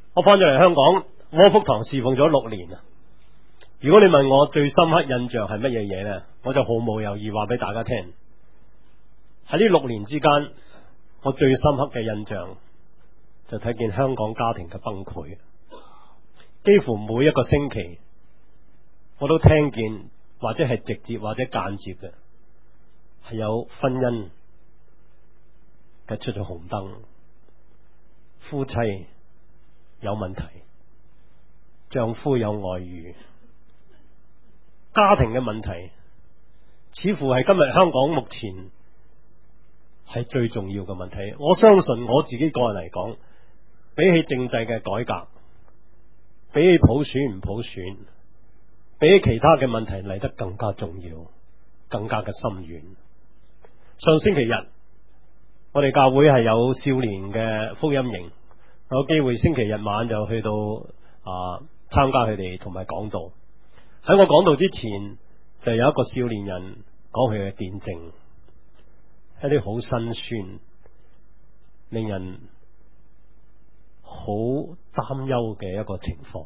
我翻咗嚟香港窩福堂侍奉咗6年啊！如果你問我最深刻印象係乜嘢嘢呢？我就毫無猶豫話俾大家聽。喺呢6年之間，我最深刻嘅印象就睇見香港家庭嘅崩潰。幾乎每一個星期，我都聽見或者係直接或者間接嘅，係有婚姻嘅出咗紅燈，夫妻有問題，丈夫有外遇，家庭嘅問題似乎係今日香港目前係最重要嘅問題。我相信我自己個人嚟講，比起政制嘅改革，比起普選唔普選，比起其他嘅問題嚟得更加重要，更加嘅深遠。上星期日我哋教會係有少年嘅福音營，有機會星期日晚就去到參加佢哋同埋講道。喺我講道之前，就有一個少年人講佢嘅見證，一啲好辛酸，令人好擔憂嘅一個情況。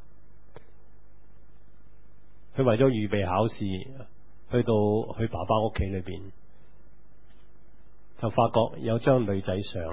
佢為咗預備考試，去到佢爸爸屋企裏邊，就發覺有張女仔相，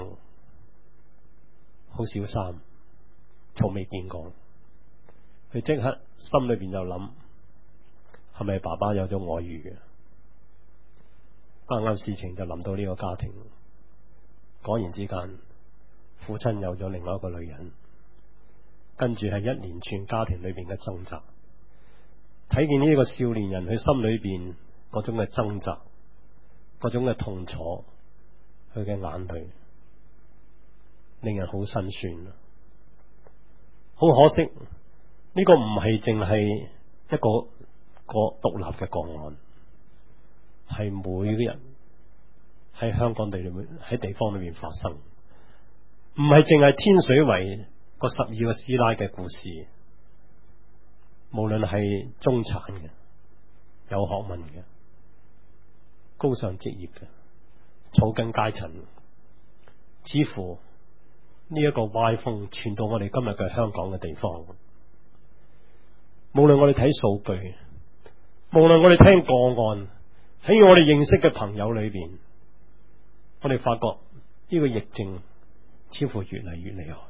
好小衫，從未見過。佢即刻心裏邊就諗，係咪爸爸有咗外遇嘅？啱啱事情就臨到呢個家庭，果然之間，父親有咗另外一個女人，跟住係一連串家庭裏邊嘅掙扎。睇見呢個少年人，佢心裏邊嗰種嘅掙扎，嗰種嘅痛楚，佢嘅眼淚，令人好心酸。好可惜，呢個唔係淨係一個獨立嘅個案，係每個人喺香港地裏面喺地方裏面發生，唔係淨係天水圍個12個師奶嘅故事。無論係中產嘅、有學問嘅、高尚職業嘅、草根階層，似乎呢一個歪風傳到我哋今日嘅香港嘅地方。無論我哋睇數據，無論我哋聽個案，喺我哋認識嘅朋友裏邊，我哋發覺呢個疫症似乎越嚟越厲害。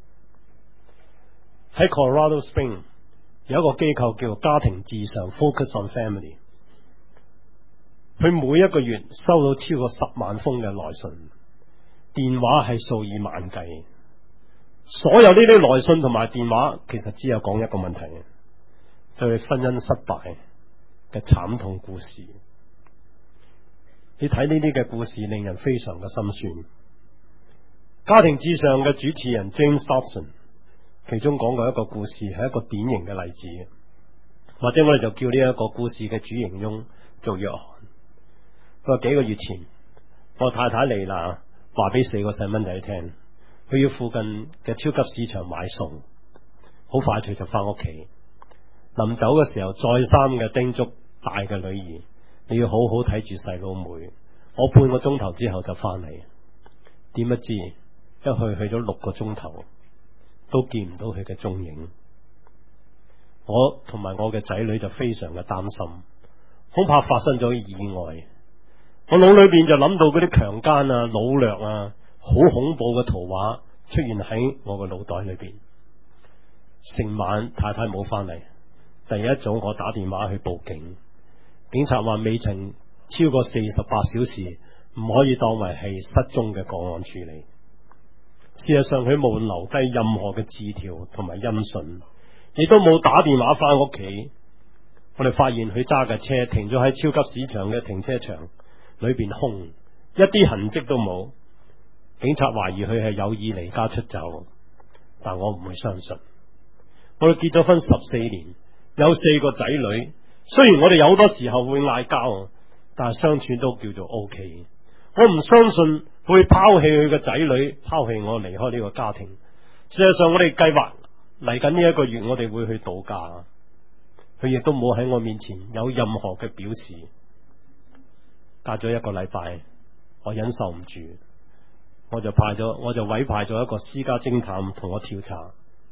喺 Colorado Springs有一個機構叫做家庭至上 Focus on Family， 佢每一個月收到超過10萬封嘅來信，電話係數以萬計。所有呢啲來信同埋電話其實只有講一個問題，就係婚姻失敗嘅慘痛故事。你睇呢啲嘅故事令人非常嘅心酸。家庭至上嘅主持人 James Dobson其中講過一個故事，係一個典型嘅例子，或者我哋就叫呢一個故事嘅主人翁做約翰。佢話幾個月前，我太太嚟啦，話俾4個細蚊仔聽，佢要附近嘅超級市場買餸，好快脆就翻屋企。臨走嘅時候，再三嘅叮囑大嘅女兒，你要好好睇住細佬妹，我半個鐘頭之後就翻嚟。點不知一去咗6個鐘頭，都見唔到佢嘅蹤影。我同埋我嘅仔女就非常嘅擔心，恐怕發生咗意外。我腦裏邊就諗到嗰啲強姦啊、擄掠啊，好恐怖嘅圖畫出現喺我嘅腦袋裏邊。成晚太太冇翻嚟，第一早我打電話去報警，警察話未曾超過48小時，唔可以當為係失蹤嘅個案處理。事實上佢冇留低任何嘅字條同埋音訊，亦都冇打電話翻屋企。我哋發現佢揸嘅車停咗喺超級市場嘅停車場裏邊，空，一啲痕跡都冇。警察懷疑佢係有意離家出走，但我唔會相信。我哋結咗婚14年，有4個仔女，雖然我哋有好多時候會嗌交，但係相處都叫做 OK。我唔相信會拋棄佢嘅仔女，拋棄我離開呢個家庭。事實上我哋計劃嚟緊呢一個月我哋會去度假，佢亦都冇喺我面前有任何嘅表示。隔咗1個禮拜，我忍受唔住，我就委派咗一個私家偵探同我調查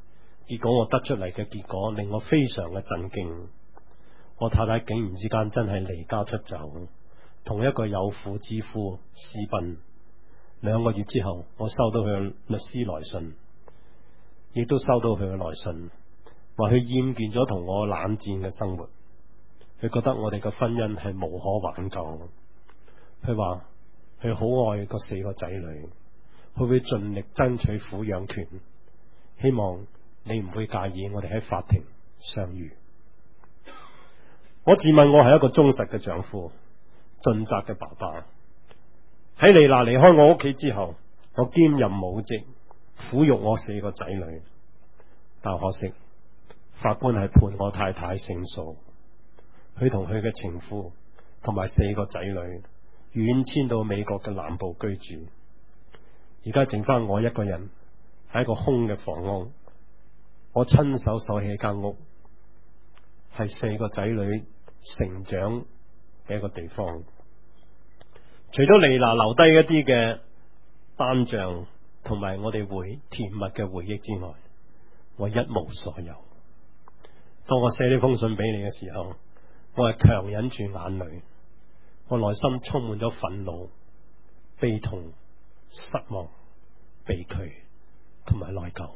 結果我得出嚟嘅結果令我非常嘅震驚。我太太竟然之間真係離家出走，同一個有婦之夫私奔。2個月之後，我收到佢嘅律師來信，亦都收到佢嘅來信，話佢厭倦咗同我冷戰嘅生活，佢覺得我哋嘅婚姻係無可挽救。佢話佢好愛嗰4個仔女，佢會盡力爭取撫養權，希望你唔會介意我哋喺法庭相遇。我自問我係一個忠實嘅丈夫，盡責嘅爸爸。喺莉娜離開我屋企之後，我兼任母職，撫育我4個仔女，但可惜法官係判我太太勝訴，佢同佢嘅情婦同埋4個仔女遠遷到美國嘅南部居住，而家剩翻我一個人喺一個空嘅房屋，我親手鎖起間屋，係4個仔女成長嘅一個地方。除咗莉娜留低一啲嘅單張同埋我哋甜蜜嘅回憶之外，我一無所有。當我寫呢封信俾你嘅時候，我係強忍住眼淚，我內心充滿咗憤怒、悲痛、失望、悲屈同埋內疚。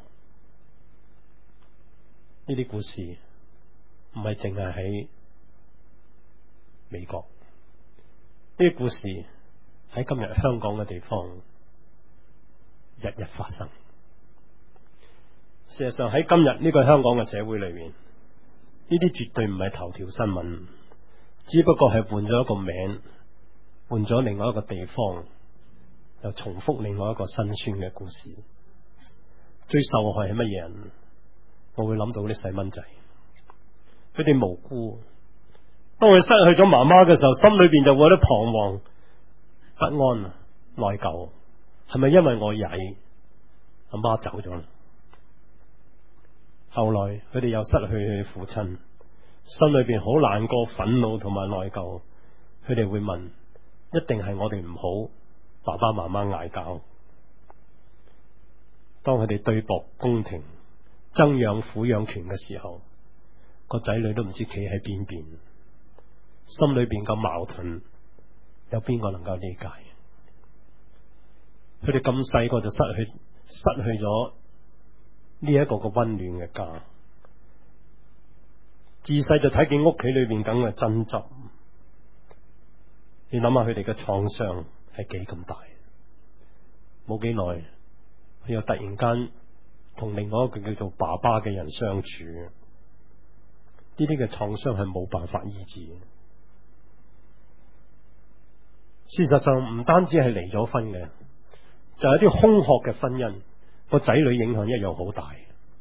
呢啲故事唔係淨係喺美國，呢啲故事喺今日香港嘅地方日日發生。事實上喺今日呢個香港嘅社會裏面，呢啲絕對唔係頭條新聞，只不過係換咗一個名，換咗另外一個地方，又重複另外一個辛酸嘅故事。最受害係乜嘢人？我會諗到啲細蚊仔，佢哋無辜，當佢失去咗媽媽嘅時候，心裏邊就會有啲彷徨、不安、內疚。係咪因為我曳，阿媽走咗啦？後來佢哋又失去佢父親，心裏邊好難過、憤怒同埋內疚。佢哋會問：一定係我哋唔好，爸爸媽媽嗌交。當佢哋對簿公庭、爭養撫養權嘅時候，個仔女都唔知企喺邊邊，心裏邊個矛盾，有邊個能夠理解？佢哋咁細個就失去咗呢一個個溫暖嘅家，自細就睇見屋企裏邊咁嘅爭執。你諗下佢哋嘅創傷係幾咁大？冇幾耐，佢又突然間同另外一個叫做爸爸嘅人相處，呢啲嘅創傷係冇辦法醫治。事實上唔單止係離咗婚嘅，就係啲空殼嘅婚姻，個仔女影響一樣好大。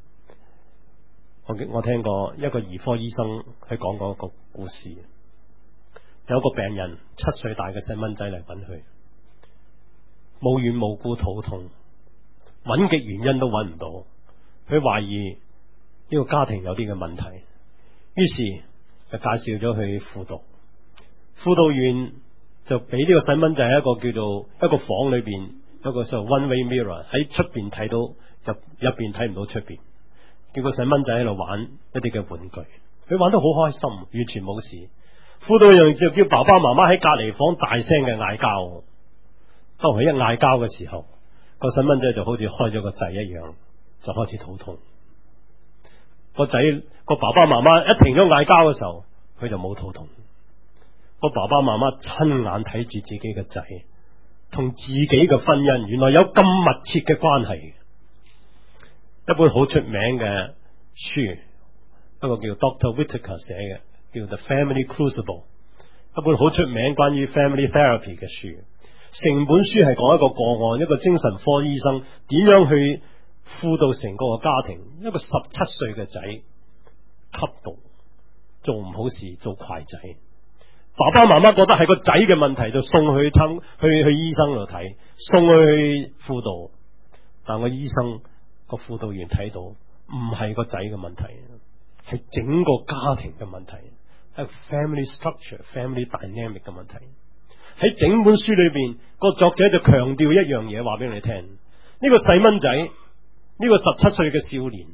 我聽過一個兒科醫生佢講過一個故事，有個病人7歲大嘅細蚊仔嚟揾佢，無緣無故肚痛，揾極原因都揾唔到，佢懷疑呢個家庭有啲嘅問題，於是就介紹咗去輔導，輔導員就俾呢個細蚊仔喺一個叫做一個房裏邊，一個所謂 one-way mirror， 喺出邊睇到入邊睇唔到出邊，叫個細蚊仔喺度玩一啲嘅玩具，佢玩得好開心，完全冇事。輔導員就叫爸爸媽媽喺隔離房大聲嘅嗌交，當佢一嗌交嘅時候，個細蚊仔就好似開咗個掣一樣，就開始肚痛。個爸爸媽媽一停咗嗌交嘅時候，佢就冇肚痛。個爸爸媽媽親眼睇住自己嘅仔同自己嘅婚姻原來有咁密切嘅關係。一本好出名嘅書，一個叫 Dr. Whitaker 寫嘅，叫 The Family Crucible， 一本好出名關於 family therapy 嘅書。成本書係講一個個案，一個精神科醫生點樣去輔導成個家庭。一個17歲嘅仔吸毒，做唔好事，做壞仔。爸爸媽媽覺得係個仔嘅問題，就送去醫生度睇，送去輔導。但個醫生個輔導員睇到唔係個仔嘅問題，係整個家庭嘅問題，係 family structure、family dynamic 嘅問題。喺整本書裏邊，個作者就強調一樣嘢，話俾你聽：呢個細蚊仔，呢個17歲嘅少年，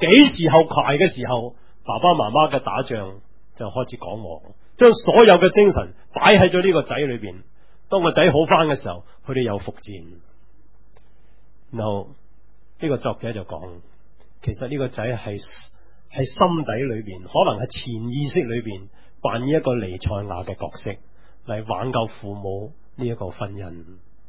幾時候捱嘅時候，爸爸媽媽嘅打仗就開始講和，將所有嘅精神擺喺咗呢個仔裏邊。當個仔好翻嘅時候，佢哋又復戰。然後呢個作者就講，其實呢個仔係心底裏邊，可能係潛意識裏邊扮演一個彌賽亞嘅角色，嚟挽救父母呢一個婚姻。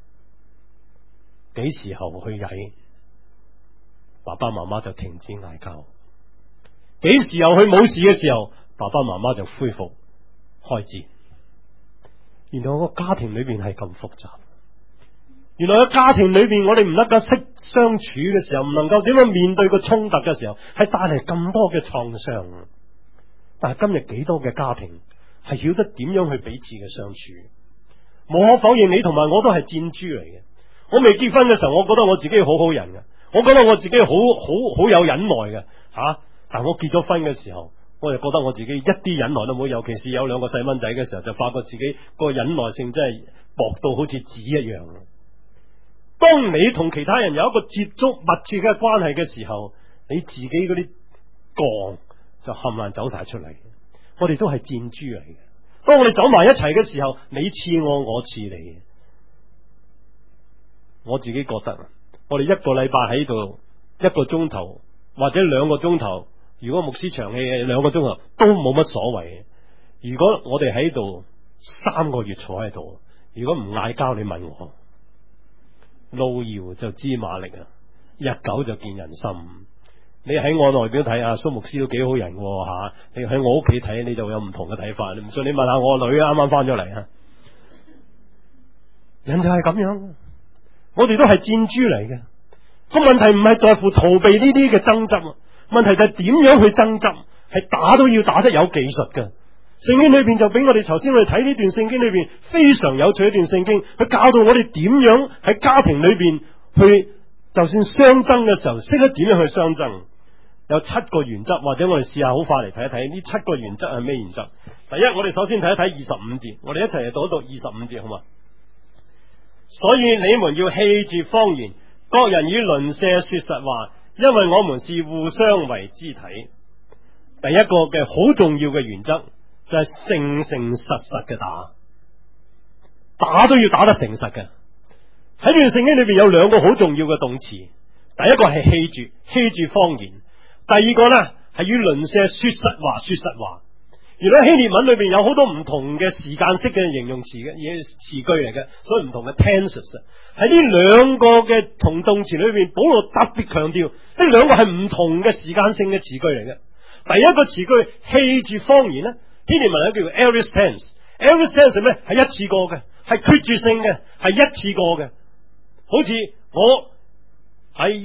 幾時候去曳，爸爸媽媽就停止嗌交；幾時候去冇事嘅時候，爸爸媽媽就恢復開戰。原來個家庭裏邊係咁複雜，原來個家庭裏邊我哋唔能夠識相處嘅時候，唔能夠點樣面對個衝突嘅時候，係帶嚟咁多嘅創傷。但係今日幾多嘅家庭係曉得點樣去彼此嘅相處？無可否認，你同埋我都係箭豬嚟嘅。我未結婚嘅時候，我覺得我自己好好人嘅，我覺得我自己好有忍耐嘅吓。但我結咗婚嘅時候，我就覺得我自己一啲忍耐都冇，尤其是有兩個細蚊仔嘅時候，就發覺自己個忍耐性真係薄到好似紙一樣。當你同其他人有一個接觸密切嘅關係嘅時候，你自己嗰啲槓就冚唪唥走晒出嚟。我哋都係箭豬嚟嘅。當我哋走埋一齊嘅時候，你刺我，我刺你。我自己覺得，我哋一個禮拜喺度1個鐘頭或者2個鐘頭，如果牧師長氣2個鐘頭都冇乜所謂。如果我哋喺度3個月坐喺度，如果唔嗌交，你問我，路遙就知馬力啊，日久就見人心。你喺我外表睇阿蘇牧師都幾好人吓，你喺我屋企睇你就有唔同嘅睇法。你唔信你問下我女啱啱翻咗嚟啊，人就係咁樣。我哋都係箭豬嚟嘅，個問題唔係在乎逃避呢啲嘅爭執，問題就係點樣去爭執，係打都要打得有技術嘅。聖經裏邊就俾我哋頭先我哋睇呢段聖經裏邊非常有趣一段聖經，佢教導我哋點樣喺家庭裏邊去，就算相爭嘅時候識得點樣去相爭。有7個原則，或者我哋試下好快嚟睇一睇呢7個原則係咩原則。第一，我哋首先睇一睇25節，我哋一齊嚟讀一讀25節好嘛？所以你們要棄絕謊言，各人與鄰舍說實話，因為我們是互相為肢體。第一個嘅好重要嘅原則就係誠誠實實嘅打都要打得誠實嘅。喺呢段聖經裏邊有2個好重要嘅動詞，第一個係棄絕謊言，第二個呢係與鄰舍說實話。原來希臘文裏邊有好多唔同嘅時間式嘅形容詞嘅詞句嚟嘅，所以唔同嘅 tenses。喺呢2個嘅同動詞裏邊，保羅特別強調呢2個係唔同嘅時間性嘅詞句嚟嘅。第一個詞句棄絕謊言呢，希臘文咧叫做 aorist tense。aorist tense 係咩？係一次過嘅，係決絕性嘅，係一次過嘅。好似我喺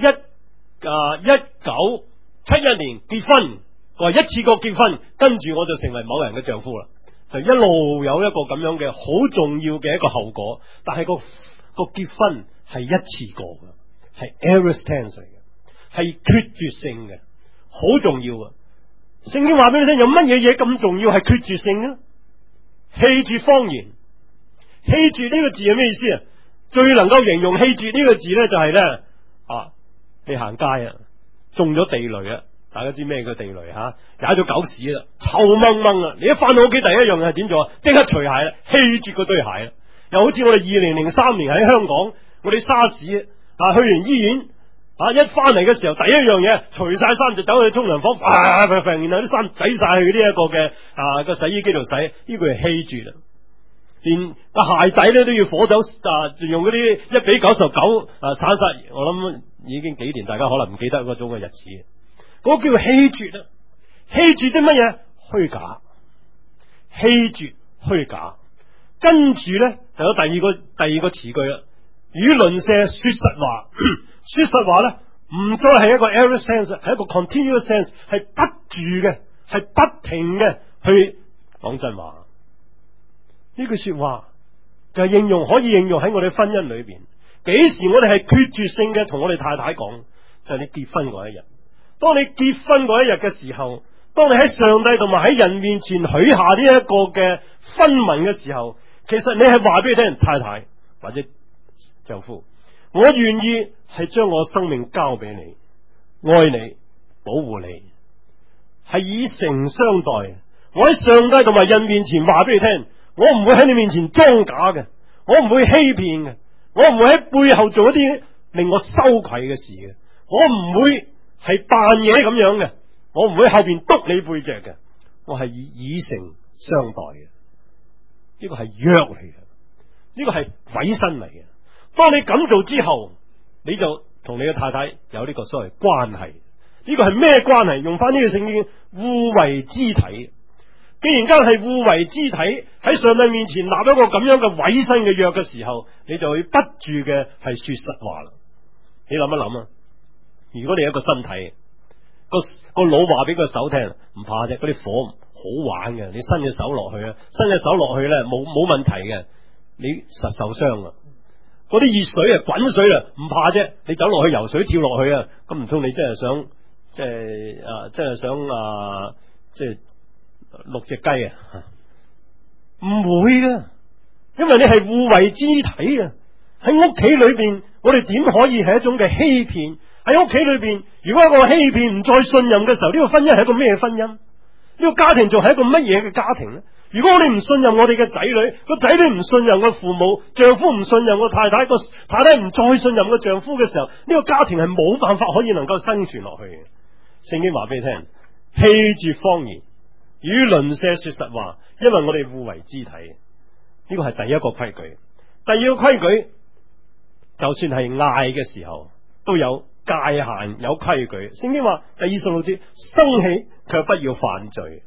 1971年結婚。我係一次過結婚，跟住我就成為某人嘅丈夫啦，就一路有一個咁樣嘅好重要嘅一個後果。但係個結婚係一次過嘅，係 aorist tense 嚟嘅，係決絕性嘅，好重要嘅。聖經話俾你聽，有乜嘢咁重要係決絕性呢？棄絕謊言，棄絕呢個字係咩意思啊？最能夠形容棄絕呢個字咧，就係咧你行街啊，中咗地雷啊！大家知咩叫地雷吓？踩咗狗屎啦，臭掹掹啊！你一翻到屋企，第一樣嘢係點做啊？即刻除鞋啦，棄絕嗰堆鞋啦。又好似我哋2003年喺香港，我哋沙士去完醫院一翻嚟嘅時候，第一樣嘢除晒衫就走去沖涼房，然後啲衫洗晒去呢一個嘅個洗衣機度洗，呢個係棄絕啦。連個鞋底咧都要火走用嗰啲1:99散晒。我諗已經幾年，大家可能唔記得嗰種嘅日子。嗰個叫棄絕啊！棄絕啲乜嘢？虛假，棄絕虛假。跟住咧就有第二個詞句啦，與鄰舍說實話。說實話咧唔再係一個 aorist tense， 係一個 continuous tense， 係不住嘅，係不停嘅去講真話。呢句說話就係可以應用喺我哋婚姻裏邊。幾時我哋係決絕性嘅同我哋太太講，就係你結婚嗰一日。當你結婚嗰一日嘅時候，當你喺上帝同埋喺人面前許下呢一個嘅婚盟嘅時候，其實你係話俾你聽，太太或者丈夫，我願意係將我生命交俾你，愛你， 保護你，係以誠相待。我喺上帝同埋人面前話俾你聽，我唔會喺你面前裝假嘅，我唔會欺騙嘅，我唔會喺背後做一啲令我羞愧嘅事嘅，我唔會係扮嘢咁樣嘅，我唔會後邊督你背脊嘅，我係以誠相待嘅。呢個係約嚟嘅，呢個係委身嚟嘅。當你咁做之後，你就同你嘅太太有呢個所謂關係。呢個係咩關係？用翻呢個聖經，互為肢體。既然間係互為肢體，喺上帝面前立一個咁樣嘅委身嘅約嘅時候，你就會不住嘅係說實話啦。你諗一諗啊，如果你一個身體，個腦話俾個手聽，唔怕啫，嗰啲火好玩嘅，你伸隻手落去啊，伸隻手落去咧冇問題嘅，你實受傷啊。嗰啲熱水啊，滾水啊，唔怕啫，你走落去游水跳落去啊，咁唔通你真係想即係淥隻雞啊？唔會嘅，因為你係互為肢體啊。喺屋企裏邊，我哋點可以係一種嘅欺騙？喺屋企裏邊，如果一個欺騙唔再信任嘅時候，呢個婚姻係一個咩婚姻？呢個家庭仲係一個乜嘢嘅家庭呢？如果我哋唔信任我哋嘅仔女，個仔女唔信任個父母，丈夫唔信任個太太，個太太唔再信任個丈夫嘅時候，呢個家庭係冇辦法可以能夠生存落去嘅。聖經話俾你聽，棄絕謊言，與鄰舍說實話，因為我哋互為肢體。呢個係第一個規矩。第二個規矩，就算係嗌嘅時候都有界限，有規矩。聖經話第26節，生氣卻不要犯罪。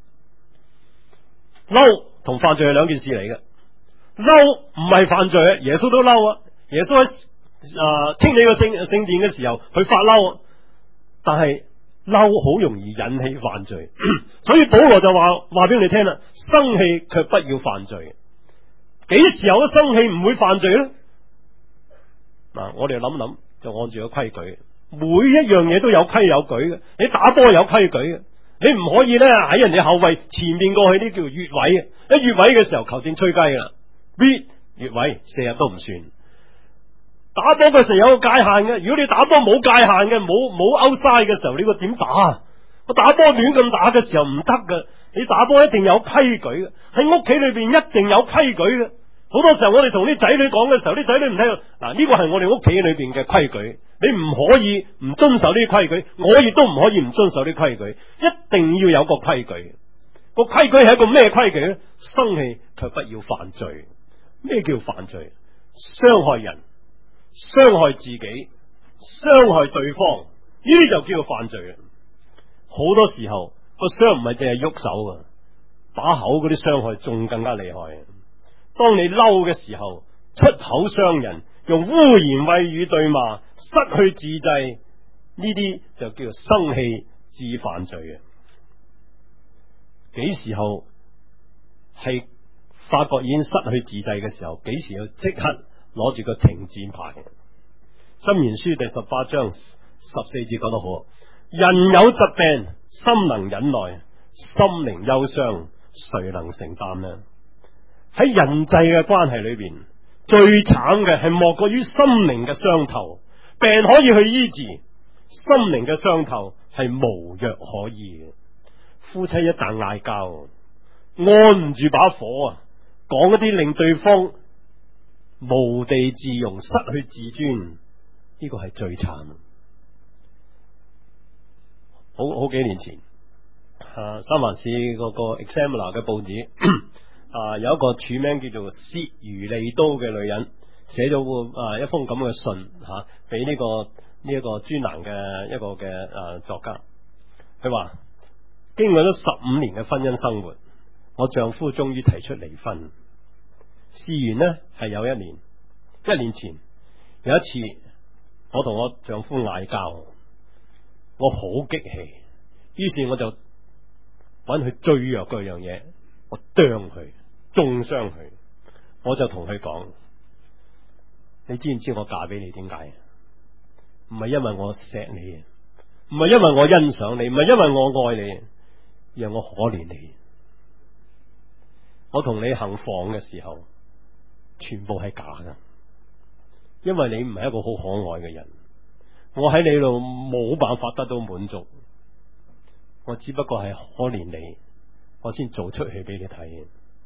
嬲同犯罪係兩件事嚟嘅。嬲唔係犯罪啊，耶穌都嬲啊，耶穌喺清理個聖殿嘅時候佢發嬲，但係嬲好容易引起犯罪，所以保羅就話俾你聽啦，生氣卻不要犯罪。幾時有咗生氣唔會犯罪呢？嗱，我哋諗諗就按住個規矩，每一樣嘢都有規有矩嘅。你打波有規矩嘅，你唔可以咧喺人哋後衛前面過去，呢叫越位嘅。一越位嘅時候球證吹雞啦，V 越位4日都唔算。打波嘅時候有個界限嘅，如果你打波冇界限嘅，冇 outside 嘅時候，呢個點打？我打波亂咁打嘅時候唔得噶，你打波一定有規矩嘅，喺屋企裏邊一定有規矩嘅。好多時候我哋同啲仔女講嘅時候，啲仔女唔聽。嗱，呢個係我哋屋企裏邊嘅規矩，你唔可以唔遵守呢啲規矩，我亦都唔可以唔遵守啲規矩，一定要有個規矩。個規矩係一個咩規矩呢？生氣卻不要犯罪。咩叫犯罪？傷害人、傷害自己、傷害對方，呢啲就叫做犯罪。好多時候個傷唔係淨係喐手啊，把口嗰啲傷害仲更加厲害。當你嬲嘅時候，出口傷人，用污言穢語對罵，失去自制，呢啲就叫做生氣致犯罪嘅。幾時候係發覺已經失去自制嘅時候，幾時要即刻攞住個停戰牌。箴言書第18章14節講得好，人有疾病，心能忍耐，心靈憂傷，誰能承擔呢？喺人際嘅關係裏邊，最慘嘅係莫過於心靈嘅傷透。病可以去醫治，心靈嘅傷透係無藥可醫嘅。夫妻一旦嗌交，按唔住把火啊，講一啲令對方無地自容、失去自尊，呢個係最慘。好幾年前，三藩市嗰個 Examiner 嘅報紙有一個署名叫做薛如利都嘅女人，寫咗一封咁嘅信俾呢個專欄嘅一個嘅作家。佢話經過咗15年嘅婚姻生活，我丈夫終於提出離婚。事緣呢係有1年，1年前有一次，我同我丈夫嗌交，我好激氣，於是我就揾佢最弱嗰樣嘢，我啄佢，中傷佢。我就同佢講：你知唔知我嫁俾你點解？唔係因為我錫你，唔係因為我欣賞你，唔係因為我愛你，而係我可憐你。我同你行房嘅時候，全部係假嘅，因為你唔係一個好可愛嘅人，我喺你度冇辦法得到滿足， 我只不過係可憐你，我先做出戲俾你睇。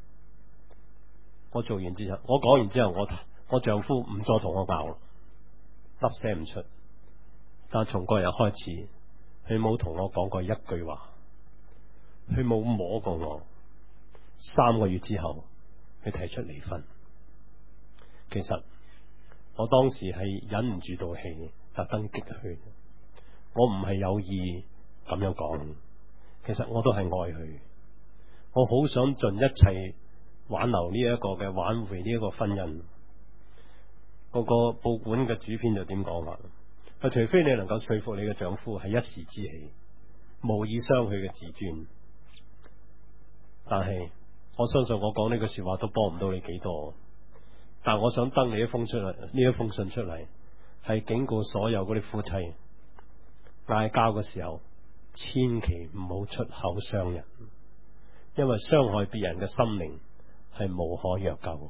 我做完之後，我講完之後，我丈夫唔再同我拗，粒聲唔出。但從嗰日開始，佢冇同我講過一句話，佢冇摸過我。3個月之後，佢提出離婚。其實我當時係忍唔住道氣，特登激佢。我唔係有意咁樣講，其實我都係愛佢。我好想盡一切挽留呢一個嘅挽回呢一個婚姻。嗰個報館嘅主編就點講話？除非你能夠說服你嘅丈夫係一時之氣，無意傷佢嘅自尊。但係我相信我講呢句說話都幫唔到你幾多。但我想登你呢封信出嚟，係警告所有嗰啲夫妻，嗌交嘅時候，千祈唔好出口傷人，因為傷害別人嘅心靈係無可藥救。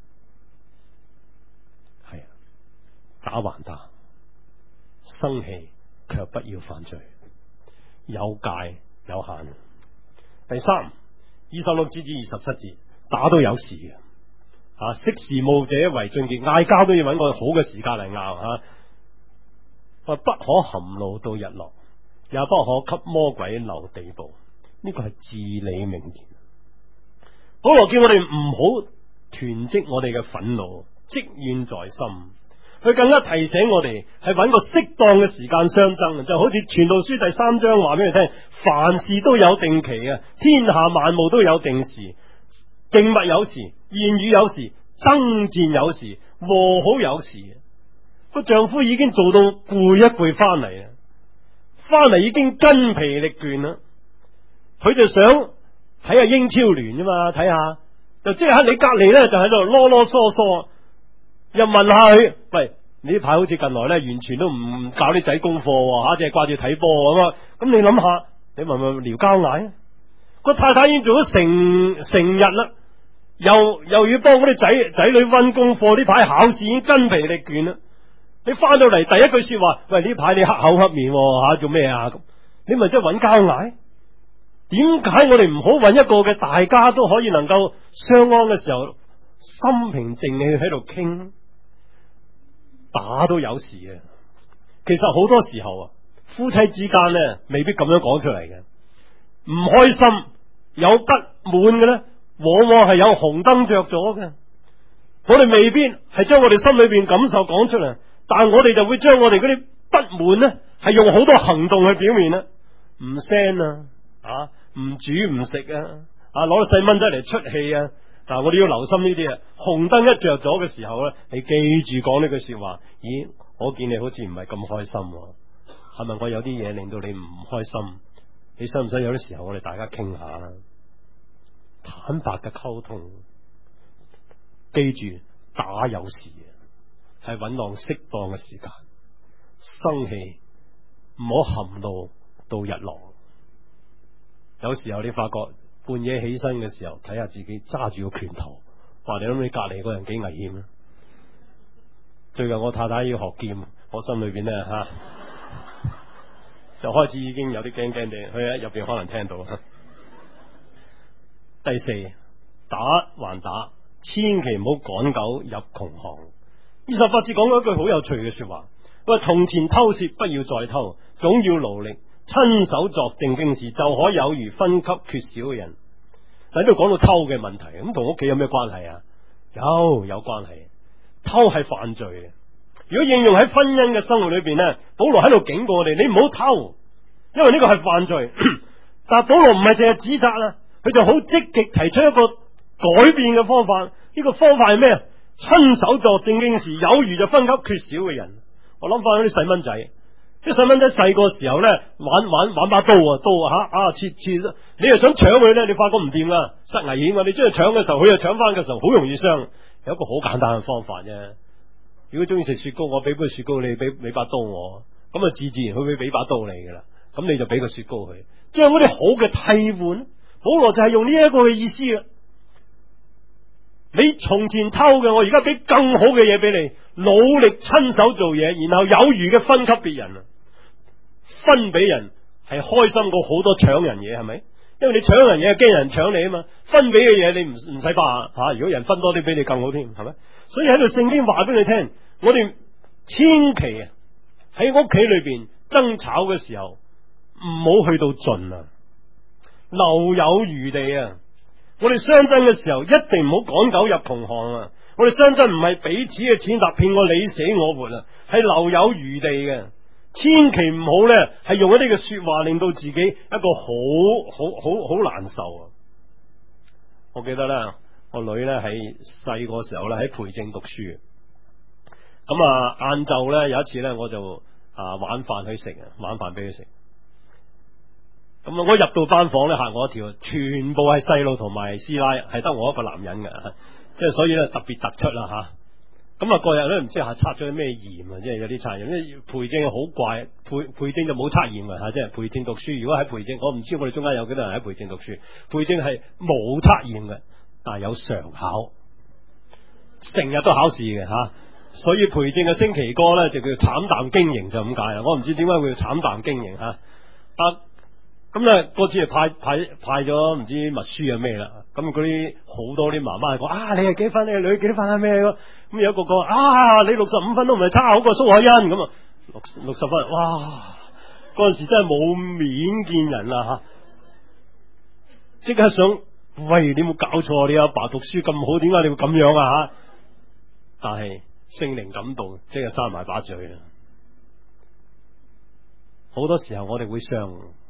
係啊，打還打，生氣卻不要犯罪，有戒有限。第三，26節至27節，打都有時嘅。識時務者為俊傑，嗌交都要揾個好嘅時間嚟拗吓。不可含怒到日落，也不可給魔鬼留地步。呢個係至理名言。保羅叫我哋唔好囤積我哋嘅憤怒，積怨在心。佢更加提醒我哋係揾個適當嘅時間相爭，就好似傳道書第3章話俾你聽，凡事都有定期啊，天下萬務都有定時，靜默有時，言語有時，爭戰有時，和好有時。個丈夫已經做到攰一攰翻嚟已經筋疲力倦啦。佢就想睇下英超聯啫嘛，睇下就即刻你隔籬咧就喺度囉囉嗦嗦，又問下佢，喂，你呢排好似近來咧完全都唔教啲仔功課吓，淨係掛住睇波咁啊。咁你諗下，你咪咪撩交嗌啊？個太太已經做咗成日啦，又要幫嗰啲仔女溫功課，呢排考試已經筋疲力倦啦。你翻到嚟第一句說話，喂，呢排你黑口黑面吓，做咩啊？咁你咪即係搵交嗌？點解我哋唔好搵一個嘅大家都可以能夠相安嘅時候，心平靜氣喺度傾？打都有時嘅。其實好多時候啊，夫妻之間呢未必咁樣講出嚟嘅。唔開心有不滿嘅呢，往往係有紅燈着咗嘅。我哋未必係將我哋心裏邊感受講出嚟，但係我哋就會將我哋嗰啲不滿呢，係用好多行動去表面啦，唔聲唔煮唔食攞個細蚊仔嚟出氣啊！但係我哋要留心呢啲啊，紅燈一着咗嘅時候咧，你記住講呢句說話。咦，我見你好似唔係咁開心，係咪我有啲嘢令到你唔開心？你想唔想有啲時候我哋大家傾下坦白嘅溝通？記住打有時係搵當適當嘅時間，生氣唔好含怒到日落。有時候你發覺半夜起身嘅時候，睇下自己揸住個拳頭，話你諗你隔籬嗰人幾危險啊！最近我太太要學劍，我心裏邊咧就開始已經有啲驚驚地，佢喺入邊可能聽到。第4，打還打，千祈唔好趕狗入窮巷。28節講咗一句好有趣嘅說話，佢話從前偷竊不要再偷，總要勞力親手作正經事，就可有餘分給缺少嘅人。喺度講到偷嘅問題，咁同屋企有咩關係啊？有關係。偷係犯罪嘅。如果應用喺婚姻嘅生活裏邊呢，保羅喺度警告我哋，你唔好偷，因為呢個係犯罪。但係保羅唔係淨係指責啦，佢就好積極提出一個改變嘅方法。呢個方法係咩啊？親手作正經事，有餘就分給缺少嘅人。我諗翻嗰啲細蚊仔，啲細蚊仔細個時候呢，玩把刀切，你又想搶佢呢，你發覺唔掂啦，實危險啊！你將佢搶嘅時候，佢又搶翻嘅時候，好容易傷。有一個好簡單嘅方法啫。如果中意食雪糕，我俾杯雪糕你，俾把刀我，咁啊自然佢會俾把刀你噶啦。咁你就俾個雪糕佢，將嗰啲好嘅替換。保羅就係用呢一個嘅意思啦。你從前偷嘅，我而家俾更好嘅嘢俾你，努力親手做嘢，然後有餘嘅分給別人，分俾人係開心過好多搶人嘢，係咪？因為你搶人嘢係驚人搶你啊嘛，分俾嘅嘢你唔使怕吓，如果人分多啲俾你更好添，係咪？所以喺度聖經話俾你聽，我哋千祈啊喺屋企裏邊爭吵嘅時候唔好去到盡啊，留有餘地啊！我哋相爭嘅時候一定唔好趕狗入窮巷啊！我哋相爭唔係彼此嘅踐踏，騙我你死我活啊，係留有餘地嘅。千祈唔好咧，係用一啲嘅說話令到自己一個好難受啊！我記得咧，我女咧喺細個時候咧喺培正讀書，咁啊晏晝咧有一次咧我就晚飯去食，晚飯俾佢食。咁啊我入到班房咧嚇我一跳，全部係細路同埋師奶，係得我一個男人嘅，即係所以咧特別突出啦嚇。咁啊，嗰日咧唔知係測咗咩鹽啊，即係有啲測驗，因為培正好怪，培正就冇測驗嘅吓，即係培正讀書。如果喺培正，我唔知我哋中間有幾多人喺培正讀書。培正係冇測驗嘅，但係有常考，成日都考試嘅吓。所以培正嘅升旗歌咧就叫慘淡經營，就咁解啦。我唔知點解會叫慘淡經營吓。咁咧嗰次係派咗唔知密書啊咩啦，咁嗰啲好多啲媽媽係講你係幾分，你女幾多分啊咩咁，有一個講你65分都唔係差，好過蘇海欣咁啊60分，哇！嗰陣時真係冇面見人啦吓，即刻想喂，你冇搞錯，你阿爸讀書咁好，點解你會咁樣啊吓？但係聖靈感動，即係閂埋把嘴啦。好多時候我哋會傷。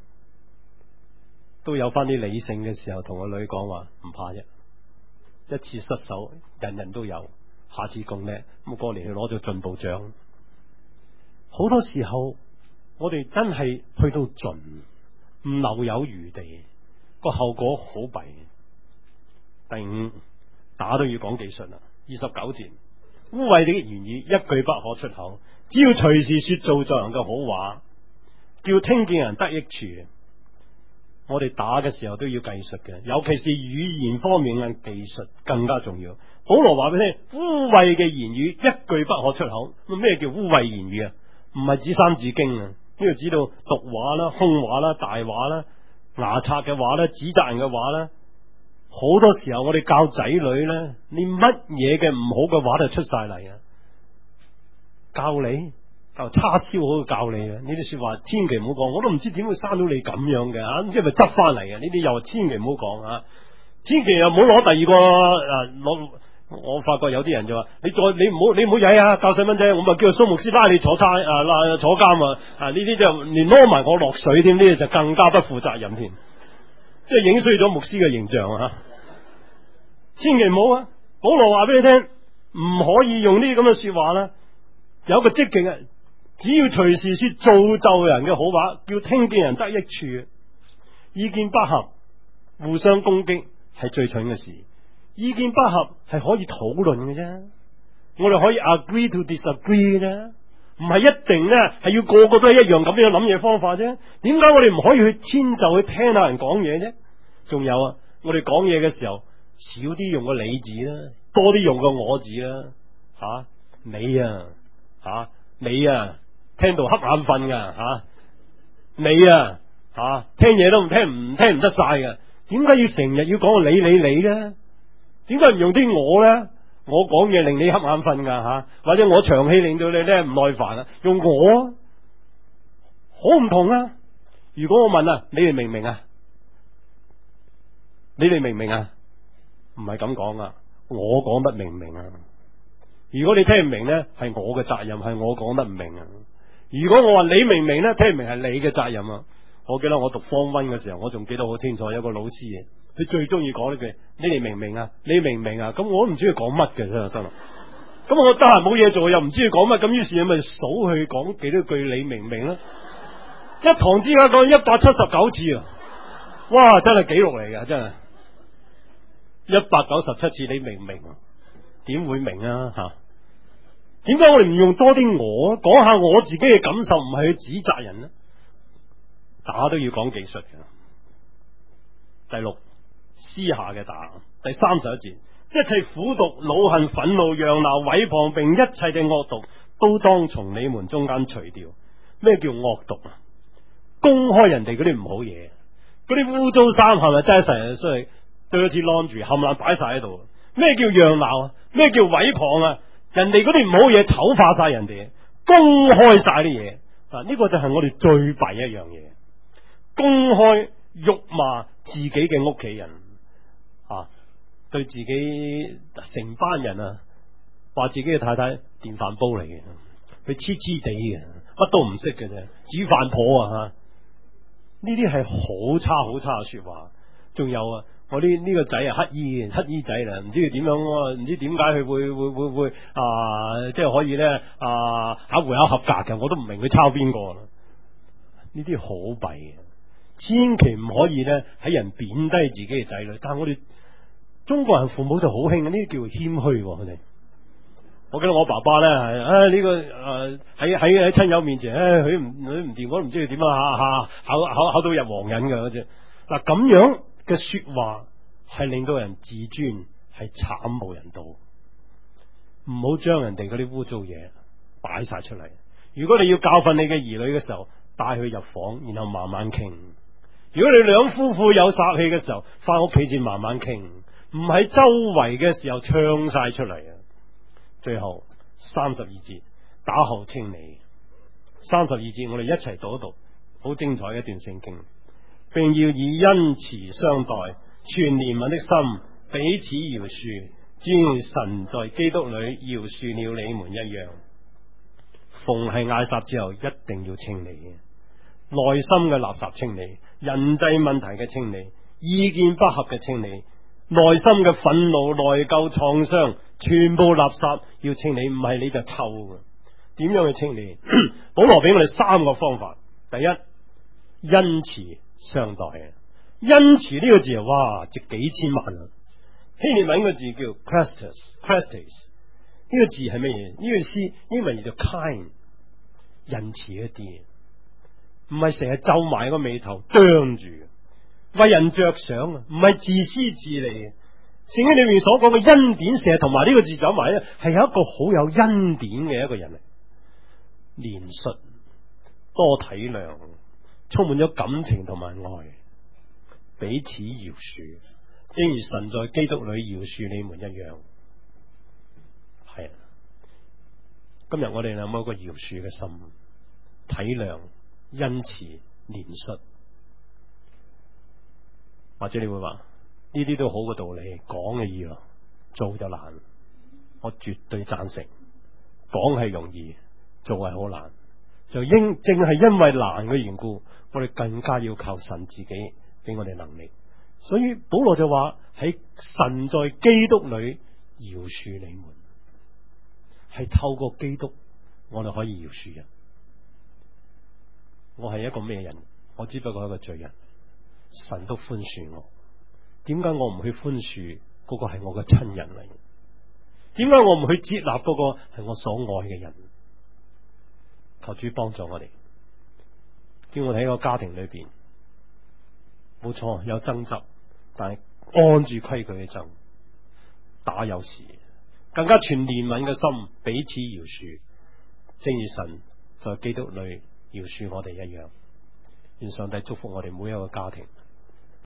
都有翻啲理性嘅時候，同個女講話唔怕啫，一次失手人人都有，下次更叻，咁過年去攞咗進步獎。好多時候我哋真係去到盡，唔留有餘地，個後果好弊。第五，打都要講技術啦。29節，污穢的言語一句不可出口，只要隨時說造就人嘅好話，叫聽見人得益處。我哋打嘅時候都要技術嘅，尤其是語言方面嘅技術更加重要。保羅話俾你聽，污穢嘅言語一句不可出口。咩叫污穢言語啊？唔係指三字經啊，呢度指到毒話啦、空話啦、大話啦、牙擦嘅話啦、指責人嘅話啦。好多時候我哋教仔女咧，連乜嘢嘅唔好嘅話都出晒嚟啊！教你。叉燒好教你啊！呢啲說話千祈唔好講，我都唔知點會生到你咁樣嘅吓，唔知係咪執翻嚟嘅？呢啲又千祈唔好講啊！千祈又唔好攞第二個攞。我發覺有啲人就話：你唔好曳啊！教細蚊仔，我咪叫蘇牧師拉你坐坐監啊！呢啲就連攞埋我落水添，呢啲就更加不負責任添，即係影衰咗牧師嘅形象啊！千祈唔好啊！保羅話俾你聽，唔可以用呢啲咁嘅說話啦，有一個積極嘅。只要隨時說造就人嘅好話，叫聽見人得益處。意見不合，互相攻擊係最蠢嘅事。意見不合係可以討論嘅啫，我哋可以 agree to disagree 嘅啫，唔係一定咧係要個個都係一樣咁樣諗嘢方法啫。點解我哋唔可以去遷就去聽下人講嘢啫？仲有啊，我哋講嘢嘅時候少啲用個你字啦，多啲用個我字啦。你啊聽到瞌眼瞓噶吓，你聽嘢都唔聽唔得晒噶，點解要成日要講個你咧？點解唔用啲我咧？我講嘢令你瞌眼瞓噶吓，或者我長氣令到你咧唔耐煩啊？用我好唔同啊！如果我問你哋明唔明啊？你哋明唔明啊？唔係咁講啊，我講得明唔明啊？如果你聽唔明咧，係我嘅責任，係我講得唔明啊。如果我話你明唔明咧，聽唔明係你嘅責任啊！我記得我讀Form 1嘅時候，我仲記得好清楚，有個老師嘅，佢最中意講呢句：你哋明唔明啊？你明唔明啊？咁我都唔知佢講乜嘅，真係心諗。咁我得閒冇嘢做，又唔知佢講乜，咁於是咪數佢講幾多句你明唔明啦？一堂之間講179次啊！哇，真係紀錄嚟噶，真係197次，你明唔明？點會明啊？吓？點解我哋唔用多啲我講下我自己嘅感受，唔係去指責人呢？打都要講技術嘅。第六，私下嘅打。第31節，一切苦毒、惱恨、憤怒、嚷鬧、毀謗，並一切嘅惡毒，都當從你們中間除掉。咩叫惡毒啊？ 公開人哋嗰啲唔好嘢，嗰啲污糟衫係咪真係成日出去 dirty laundry 冚唪唥擺晒喺度？咩叫讓鬧啊？咩叫毀謗啊？人哋嗰啲唔好嘢醜化晒人哋，公開晒啲嘢啊！呢個就係我哋最弊一樣嘢，公開辱罵自己嘅屋企人啊，對自己成班人啊，話自己嘅太太電飯煲嚟嘅，佢黐黐地嘅，乜都唔識嘅啫，煮飯婆啊吓，呢啲係好差好差嘅說話。仲有啊，我呢個仔啊乞衣仔啦，唔知佢點樣，唔知點解佢會即係可以咧考會考合格嘅，我都唔明佢抄邊個啦。呢啲好弊嘅，千祈唔可以咧喺人貶低自己嘅仔女。但係我哋中國人父母就好興，呢啲叫謙虛佢哋。我記得我爸爸咧係呢個喺親友面前，佢唔掂，我都唔知佢點考到入皇仁嘅嗰隻。嗱咁樣嘅說話係令到人自尊係慘無人道。唔好將人哋嗰啲污糟嘢擺晒出嚟。如果你要教訓你嘅兒女嘅時候，帶佢入房，然後慢慢傾。如果你兩夫婦有煞氣嘅時候，翻屋企先慢慢傾，唔喺周圍嘅時候唱晒出嚟啊！最後32節打後清理。32節我哋一齊讀一讀，好精彩嘅一段聖經。並要以恩慈相待，存憐憫的心，彼此饒恕，正如神在基督裏饒恕了你們一樣。逢係嗌霎之後，一定要清理嘅，內心嘅垃圾清理，人際問題嘅清理，意見不合嘅清理，內心嘅憤怒、內疚、創傷，全部垃圾要清理，唔係你就臭嘅。點樣去清理？保羅俾我哋3個方法。第一，恩慈相待嘅，恩慈呢個字啊，哇，值幾千萬啊！希臘文個字叫 Christus，呢個字係乜嘢？呢個詩英文叫做 kind， 仁慈一啲，唔係成日皺埋個眉頭啄住，為人着想啊，唔係自私自利。聖經裏面所講嘅恩典，成日同埋呢個字走埋咧，係有一個好有恩典嘅一個人嚟，憐恤、多體諒，充滿咗感情同埋愛，彼此饒恕，正如神在基督裏饒恕你們一樣。係啊，今日我哋有冇一個饒恕嘅心，體諒、恩慈、憐恤？或者你會話呢啲都好嘅道理，講嘅易咯，做就難。我絕對贊成，講係容易，做係好難。正係因為難嘅緣故，我哋更加要靠神自己俾我哋能力。所以保羅就話喺神在基督裏饒恕你們，係透過基督我哋可以饒恕人。我係一個咩人？我只不過係一個罪人，神都寬恕我。點解我唔去寬恕嗰個係我嘅親人嚟？點解我唔去接納嗰個係我所愛嘅人？求主幫助我哋，叫我哋喺個家庭裏邊，冇錯有爭執，但係按住規矩去爭，打有時，更加存憐憫嘅心，彼此饒恕，正如神在基督裏饒恕我哋一樣。願上帝祝福我哋每一個家庭。